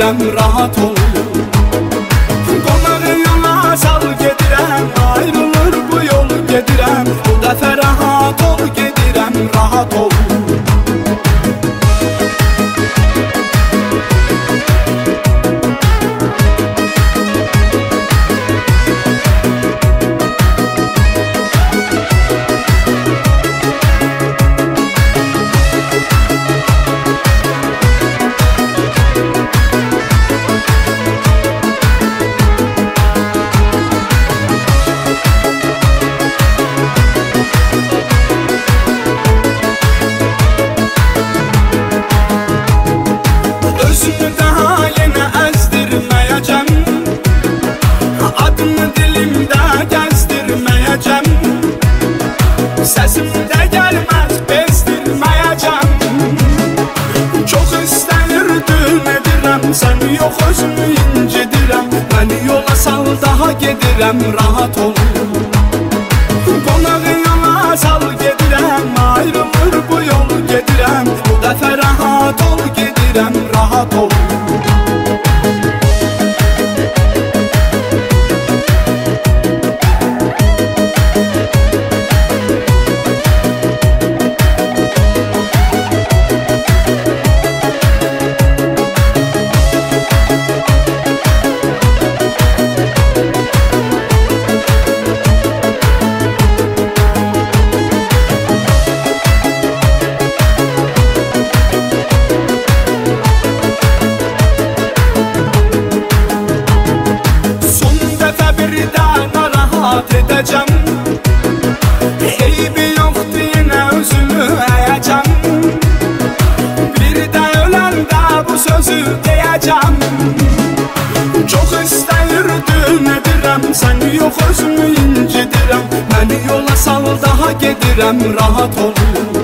gedirəm, rahat ol. Qonağı yola sal gedirəm, ayrılır bu yol gedirəm. Bu dəfə rahat ol gedirəm, rahat ol. Özümü daha yenə əzdirməyəcəm, adını dilimdə gəzdirməyəcəm, səsimdə gəlməz bezdirməyəcəm. Çox istənirdim edirəm, sən yox özümü incidirəm. Məni yola sal daha gedirəm, rahat ol. Qonağı yola sal gedirəm, ayrılır bu yol gedirəm. Bu dəfə rahat ol gedirəm, rahat ol. Edəcəm, eybi yoxdur yenə özümü əyəcəm. Bir də öləndə bu sözü deyəcəm. Çox istəyirdim edirəm, sən yox özümü incidirəm. Məni yola sal daha gedirəm, rahat ol.